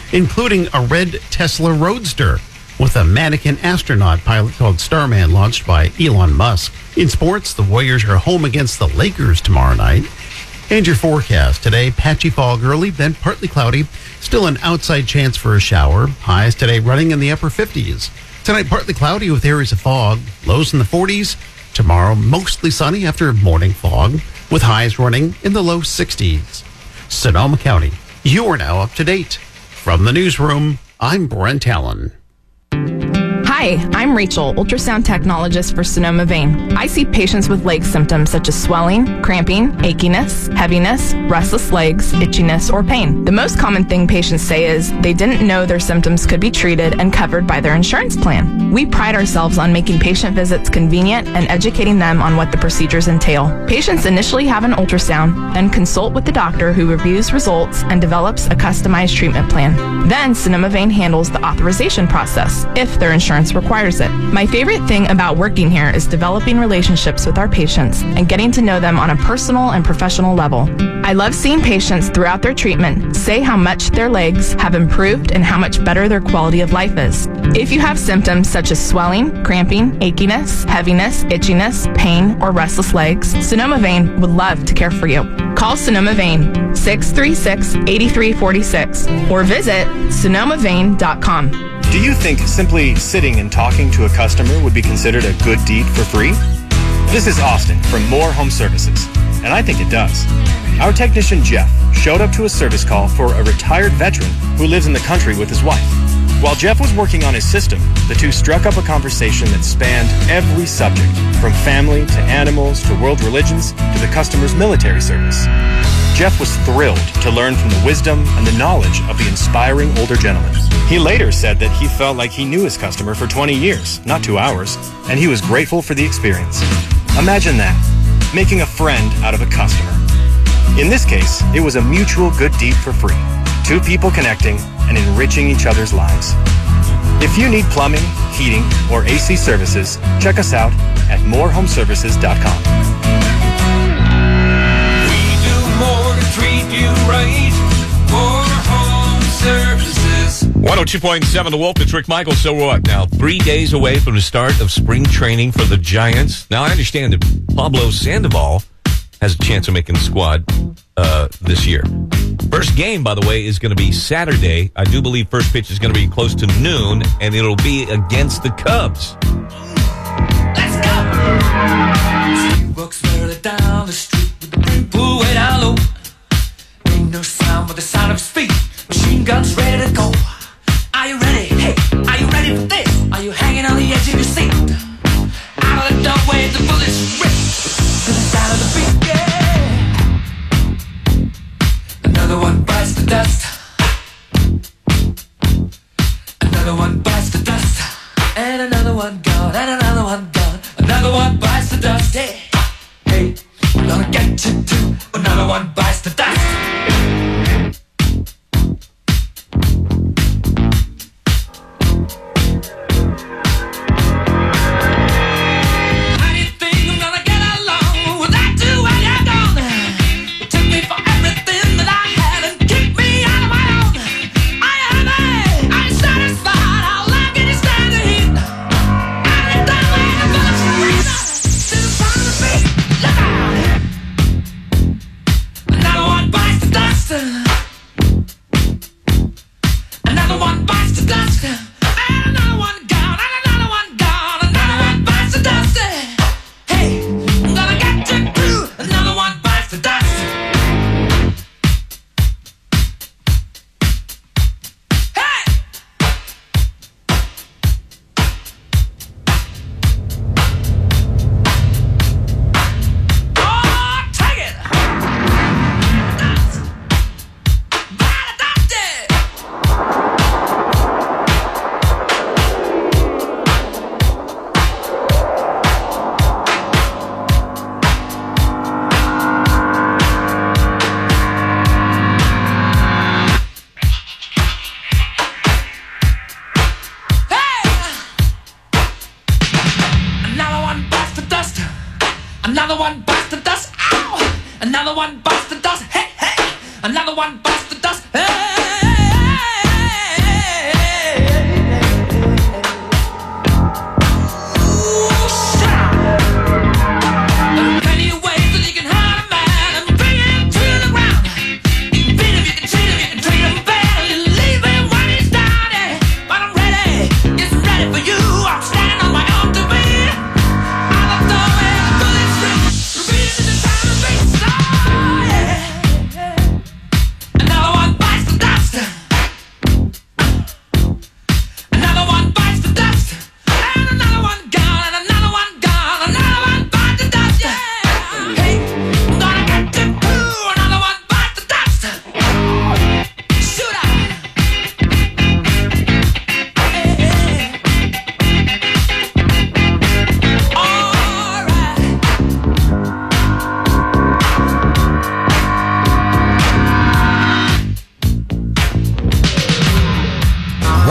including a red Tesla Roadster with a mannequin astronaut pilot called Starman launched by Elon Musk. In sports, the Warriors are home against the Lakers tomorrow night. And your forecast today, patchy fog early, then partly cloudy. Still an outside chance for a shower. Highs today running in the upper 50s. Tonight, partly cloudy with areas of fog. Lows in the 40s. Tomorrow, mostly sunny after morning fog, with highs running in the low 60s. Sonoma County, you are now up to date. From the newsroom, I'm Brent Allen. Hi, I'm Rachel, ultrasound technologist for Sonoma Vein. I see patients with leg symptoms such as swelling, cramping, achiness, heaviness, restless legs, itchiness, or pain. The most common thing patients say is they didn't know their symptoms could be treated and covered by their insurance plan. We pride ourselves on making patient visits convenient and educating them on what the procedures entail. Patients initially have an ultrasound, then consult with the doctor who reviews results and develops a customized treatment plan. Then Sonoma Vein handles the authorization process, if their insurance requires it. My favorite thing about working here is developing relationships with our patients and getting to know them on a personal and professional level. I love seeing patients throughout their treatment say how much their legs have improved and how much better their quality of life is. If you have symptoms such as swelling, cramping, achiness, heaviness, itchiness, pain, or restless legs, Sonoma Vein would love to care for you. Call Sonoma Vein 636-8346 or visit sonomavein.com. Do you think simply sitting and talking to a customer would be considered a good deed for free? This is Austin from Moore Home Services, and I think it does. Our technician Jeff showed up to a service call for a retired veteran who lives in the country with his wife. While Jeff was working on his system, the two struck up a conversation that spanned every subject, from family to animals to world religions to the customer's military service. Jeff was thrilled to learn from the wisdom and the knowledge of the inspiring older gentleman. He later said that he felt like he knew his customer for 20 years, not 2 hours, and he was grateful for the experience. Imagine that, making a friend out of a customer. In this case, it was a mutual good deed for free. Two people connecting and enriching each other's lives. If you need plumbing, heating, or AC services, check us out at morehomeservices.com. Treat you right for home services. 102.7 The Wolf. It's Rick Michael. So what? Now, 3 days away from the start of spring training for the Giants. Now, I understand that Pablo Sandoval has a chance of making the squad this year. First game, by the way, is going to be Saturday. I do believe first pitch is going to be close to noon, and it'll be against the Cubs. Let's go! She walks further down the street with the brim pulled way down low. Ain't no sound but the sound of his feet. Machine guns ready to go. Are you ready? Hey, are you ready for this? Are you hanging on the edge of your seat? Out of the doorway, the bullets rip to the sound of the beat. Yeah. Another one bites the dust. Another one bites the dust. And another one gone. And another one gone. Another one bites the dust. Hey, hey, we're gonna get you too. Another one bites the dust. Another one bites the dust. Ow! Another one bites the dust. Hey, hey! Another one bites the dust. Hey!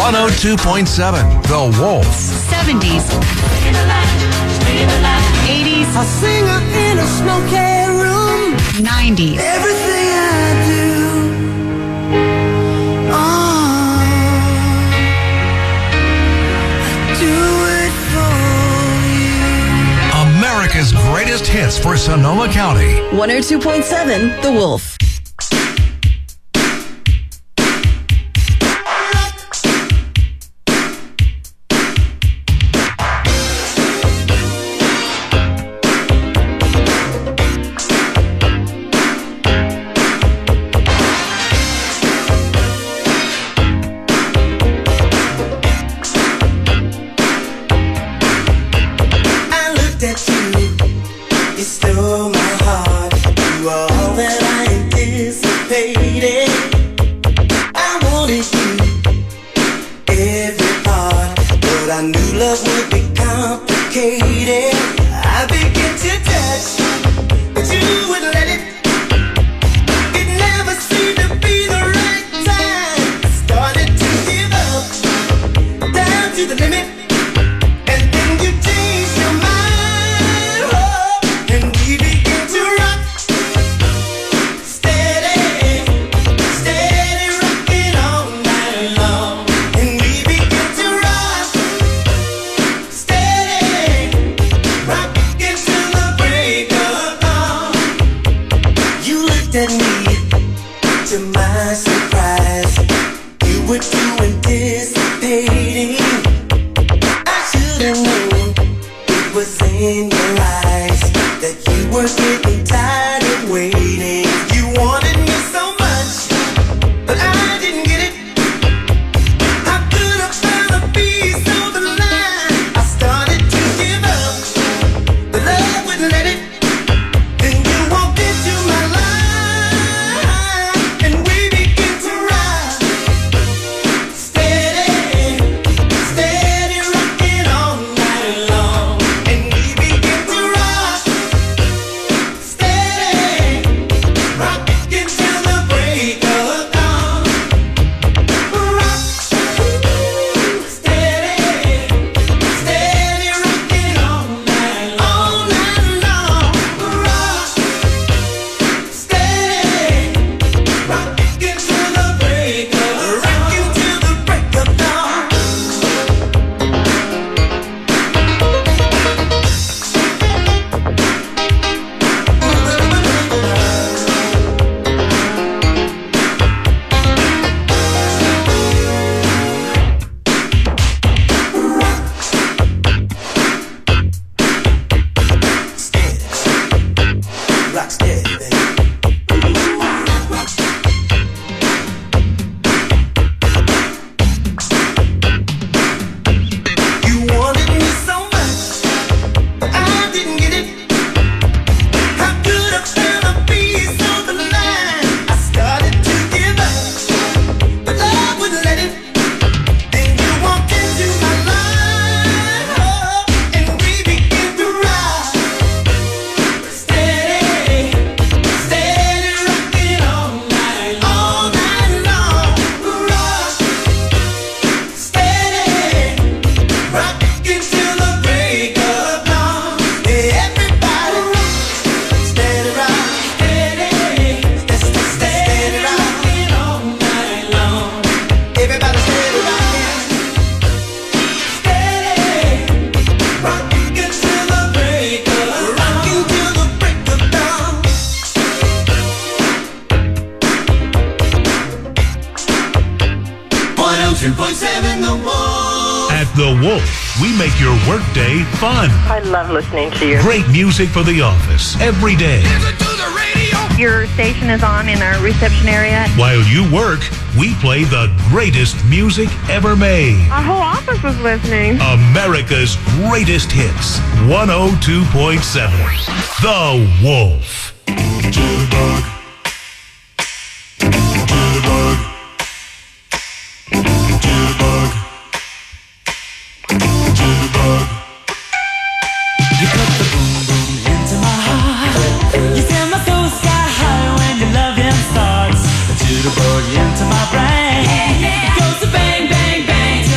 102.7 The Wolf. 70s. 80s. A singer in a smoky room. 90s. Everything I do, I do it for you. America's greatest hits for Sonoma County. 102.7 The Wolf. At The Wolf, we make your workday fun. I love listening to you. Great music for the office every day. Your station is on in our reception area. While you work, we play the greatest music ever made. Our whole office was listening. America's greatest hits. 102.7. The Wolf. Jitterbug. Jitterbug. Jitterbug. Jitterbug. You put the boom boom into my heart. You send my soul sky high when your loving starts. A jitterbug into my brain. It goes to bang bang bang.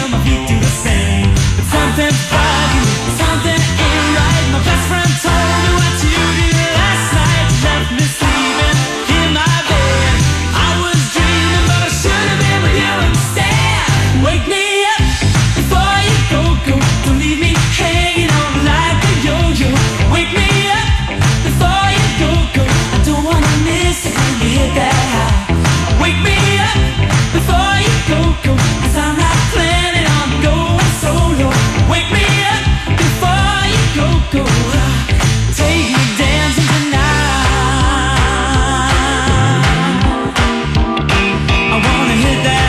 go-go, 'cause I'm not planning on going solo. Wake me up before you go-go. Take me dancing tonight. I wanna hit that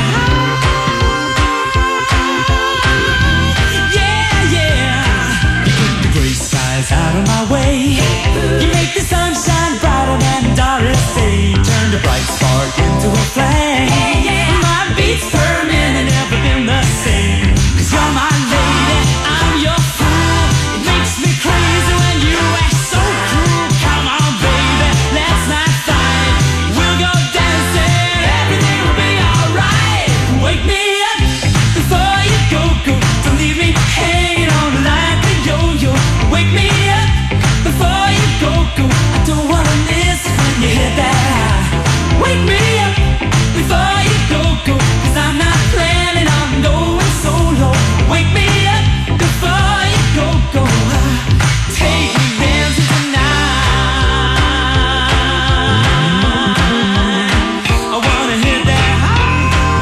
high. Yeah, yeah. You put the gray skies out of my way. You make the sunshine brighter than Doris Day. Turn the bright spark into a flame. My beats per minute never been the same. 'Cause you're my lady, I'm your fool. It makes me crazy when you act so cruel. Come on, baby, let's not fight. We'll go dancing, everything will be alright. Wake me up before you go-go. Don't leave me hanging on like a yo-yo. Wake me up before you go-go. I don't wanna miss it when you hit that high. Wake me up before you go-go, 'cause I'm not planning on going solo. Wake me up before you go-go. Take me dancing tonight. I wanna hit that high.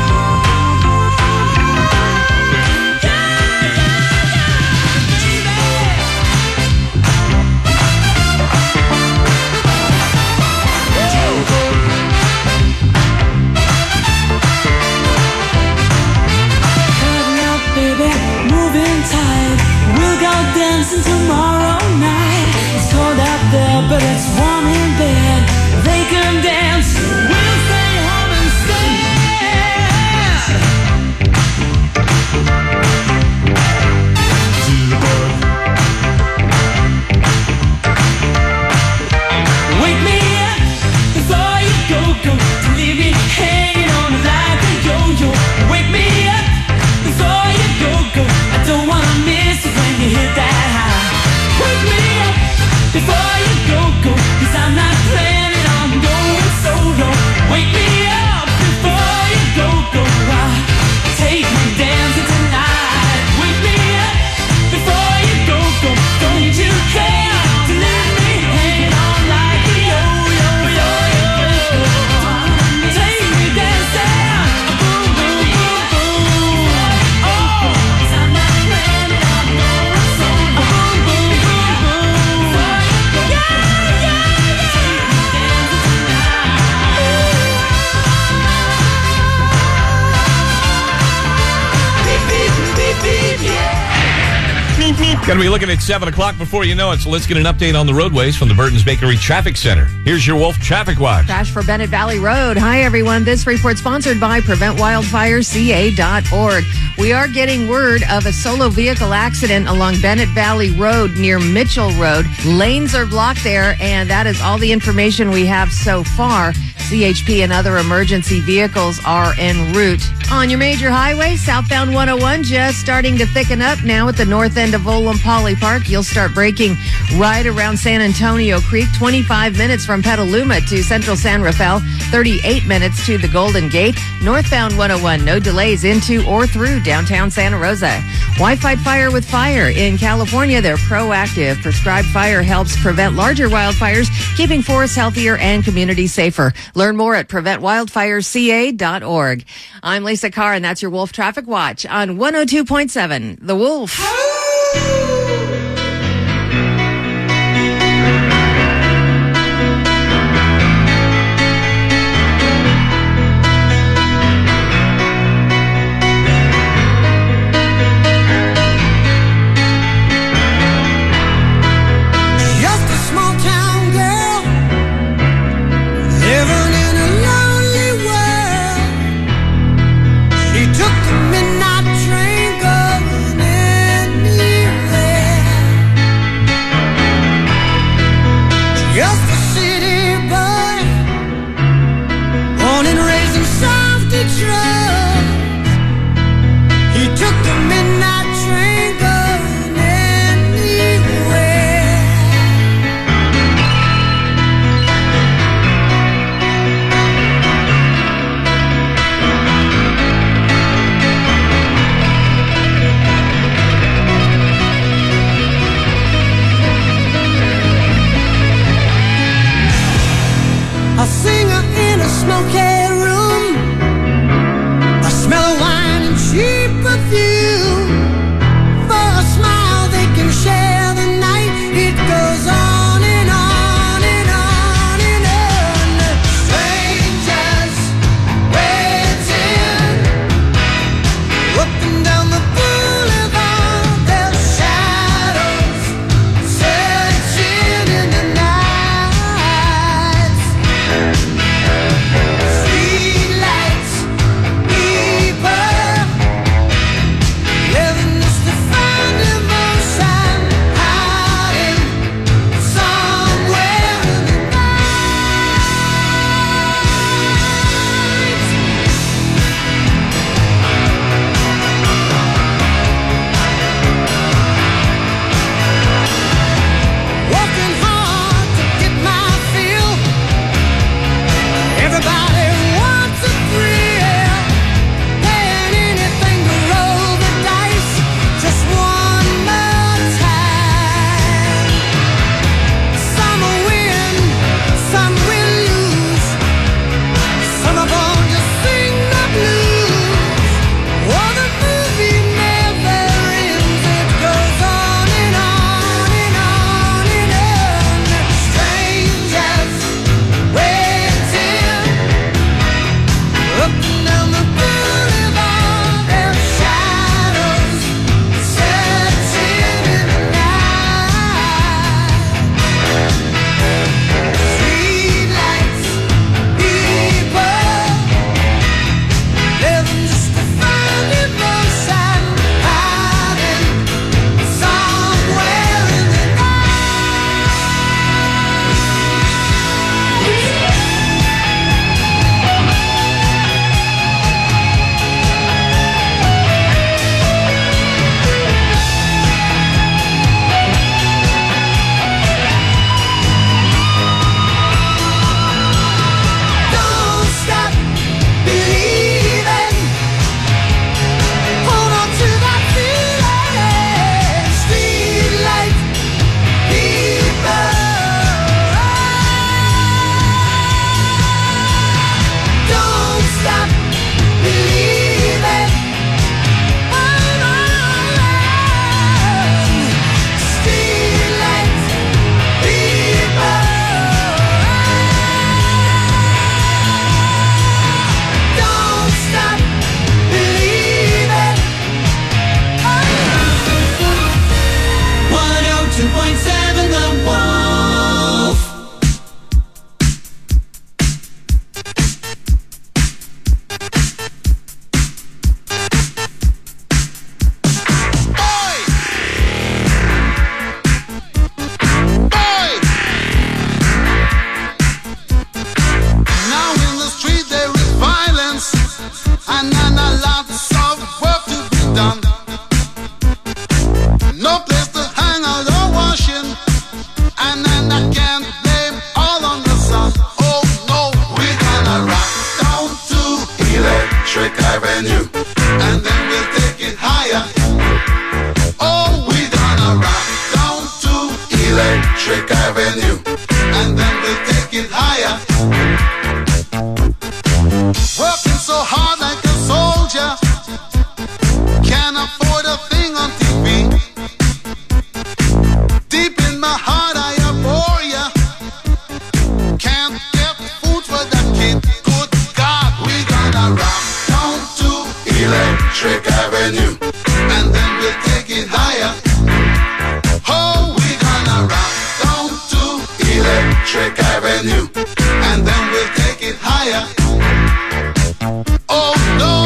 Cutting up, baby, moving tight. We'll go dancing tomorrow night. It's cold out there, but it's warm in bed. They can dance, we'll stay home instead. Wake me up before you go-go. Don't leave me hanging on like a yo-yo. Wake me up before you go-go. I don't wanna miss it when you hit that high. Wake me up before you go-go, 'cause I'm not planning on going solo. Wake me up before you go-go. Take me dancing tonight. Wake me up before you go-go. Don't you care to leave me hanging on like a yo-yo-yo-yo. Take me dancing, boom, boom, boom, boom. Oh, 'cause I'm not planning on going solo. Boom, boom, boom, boom. Yeah, yeah, yeah. Beep, beep, beep, beep, yeah. Going to be looking at 7 o'clock before you know it, so let's get an update on the roadways from the Burton's Bakery Traffic Center. Here's your Wolf Traffic Watch. Crash for Bennett Valley Road. Hi, everyone. This report sponsored by PreventWildfireCA.org. We are getting word of a solo vehicle accident along Bennett Valley Road near Mitchell Road. Lanes are blocked there, and that is all the information we have so far. CHP and other emergency vehicles are en route. On your major highway, southbound 101 just starting to thicken up now at the north end of Olam Poly Park. You'll start braking right around San Antonio Creek, 25 minutes from Petaluma to Central San Rafael, 38 minutes to the Golden Gate. Northbound 101, no delays into or through downtown Santa Rosa. Why fight fire with fire? In California, they're proactive. Prescribed fire helps prevent larger wildfires, keeping forests healthier and communities safer. Learn more at PreventWildfireCA.org. I'm Lisa Carr, and that's your Wolf Traffic Watch on 102.7 The Wolf. Took the midnight train going in done. No place to hang out or washing, and then I can't blame all on the sun. Oh no, we're gonna rock down to Electric Avenue, and then we'll take it higher. Oh, we're gonna rock down to Electric Avenue, and then we'll take it higher. Working so hard like a soldier, can't afford a thing on TV. Deep in my heart I abhor ya. Can't get food for the kid. Good God, we gonna rock down to Electric Avenue, and then we'll take it higher. Oh, we gonna rock down to Electric Avenue, and then we'll take it higher. Oh no.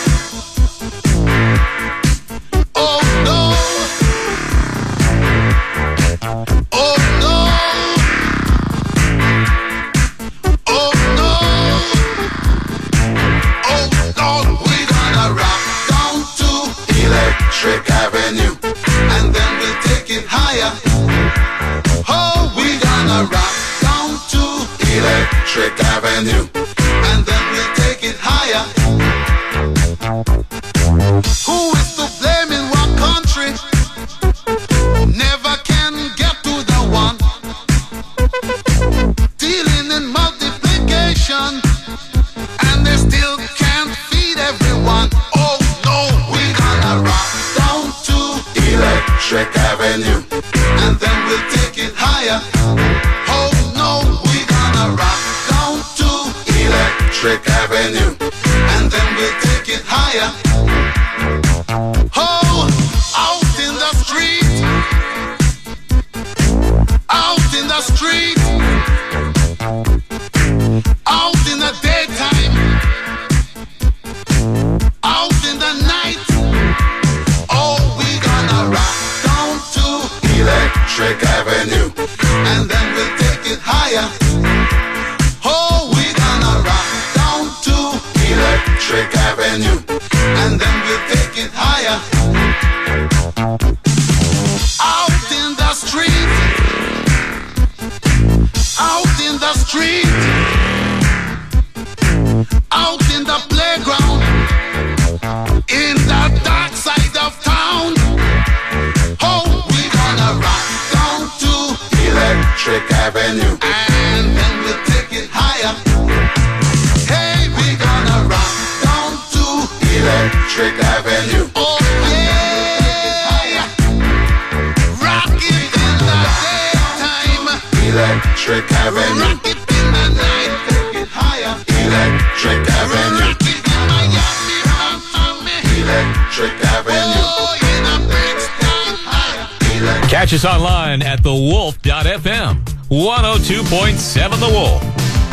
Oh no. Oh no. Oh no. Oh no. We're gonna rock down to Electric Avenue, and then we'll take it higher. Oh, we're gonna rock down to Electric Avenue, and then we'll take it higher. Who is to blame in what country? Never can get to the one. Dealing in multiplication, and they still can't feed everyone. Oh no, we're gonna rock down to Electric Avenue, and then we'll take it higher. Oh no, we're gonna rock down to Electric Avenue, and then we'll take it higher. Oh, out in the street, out in the street, out in the daytime, out in the night. Oh, we gonna rock down to Electric Avenue, and then we'll take it higher. Oh, we gonna rock down to Electric Avenue, and then we'll take it higher. Out in the street, out in the street, out in the playground, in the dark side of town. Oh, we gonna rock down to Electric Avenue, and then we'll take it higher. Hey, we gonna rock down to Electric Avenue. Oh yeah, rock it in the daytime, Electric Avenue. Rock it in the night, take it higher, Electric Avenue. Rock it in Miami, Electric Avenue. Oh, in the bricks, take it higher. Catch us online at thewolf.fm. 102.7 The Wolf.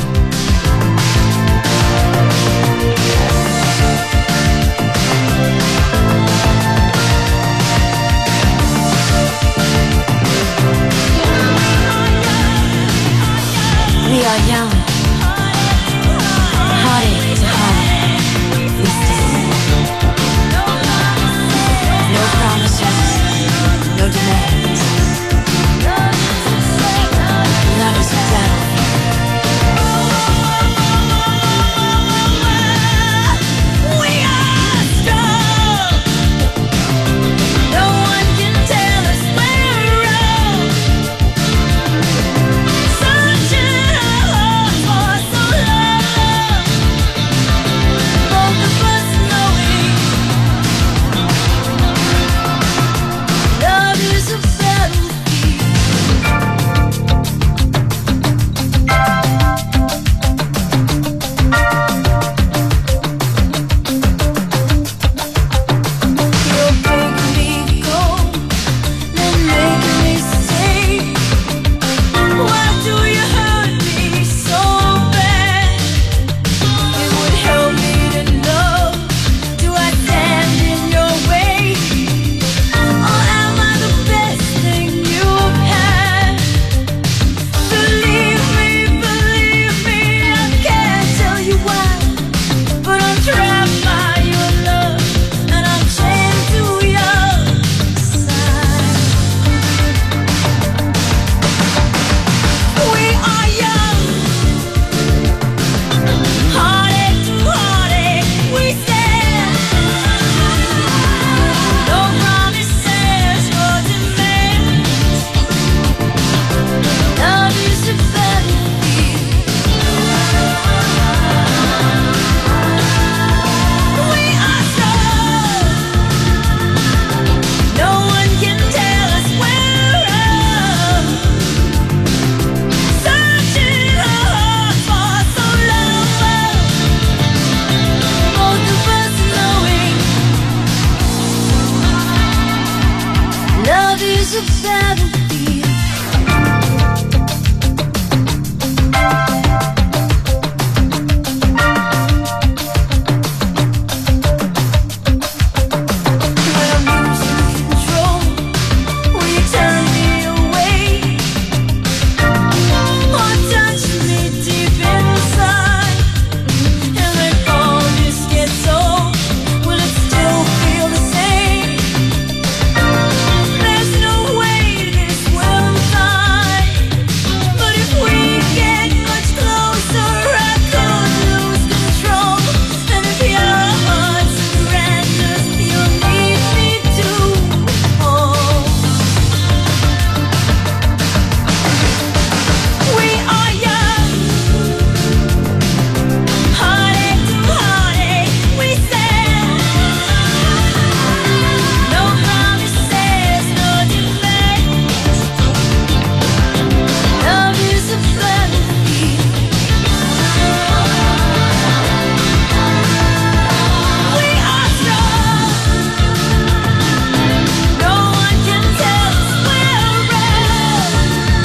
We are young, heartache to heartache, we stand. No promises, no demands. Love is a battlefield, is a battlefield. When I'm losing control, will you turn me away? Or touch me deep inside? And when all this gets old, will it still feel the same? There's no way this will die. But if we get much closer, I could lose control. And if your heart surrenders, you'll need me to hold. We are young, heartache to heartache, we said. No promises, no defense. Love is a battlefield. We are strong. No one can tell us we're wrong.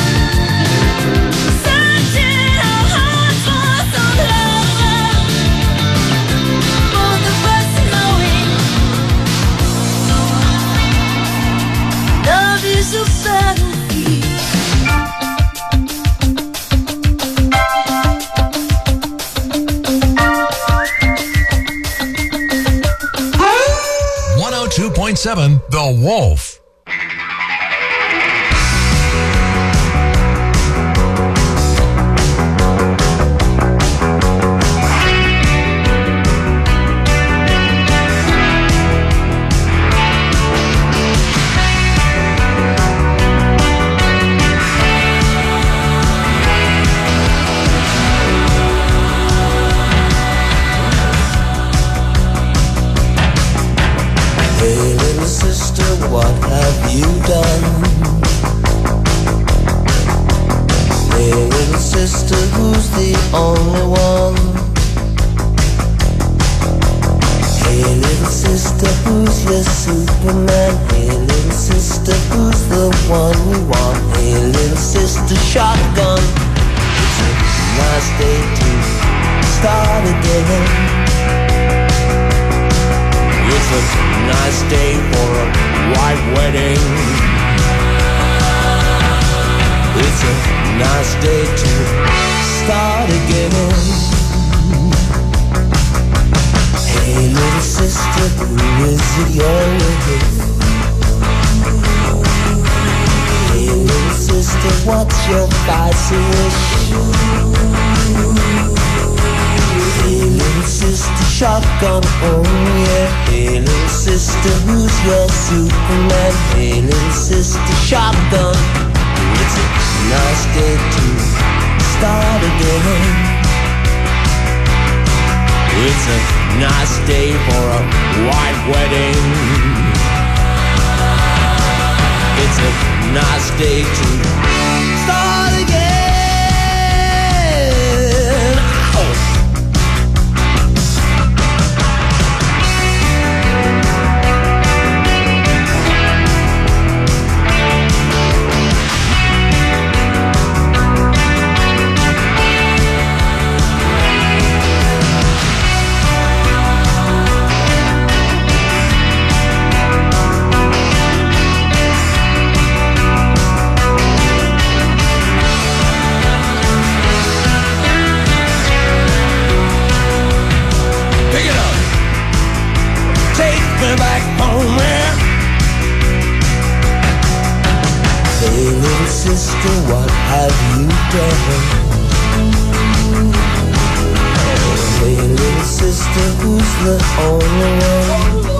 Searching our hearts for some love. Both of us knowing love is a battlefield. 102.7 The Wolf. Hey little sister, what have you done? Hey little sister, who's the only one? Hey little sister, who's your Superman? Hey little sister, who's the one you want? Hey little sister, shotgun. It's a nice day to start again. It's a nice day for a white wedding. It's a nice day to start again. Hey little sister, who is it you're with? Hey little sister, what's your spicy wish? Hey little sister, shotgun, oh yeah. Hey little sister, who's your Superman? Hey little sister, shotgun. It's a nice day to start again. It's a nice day for a white wedding. It's a nice day to start again. Oh. Back home, yeah. Hey little sister, what have you done? Hey little sister, who's the only one?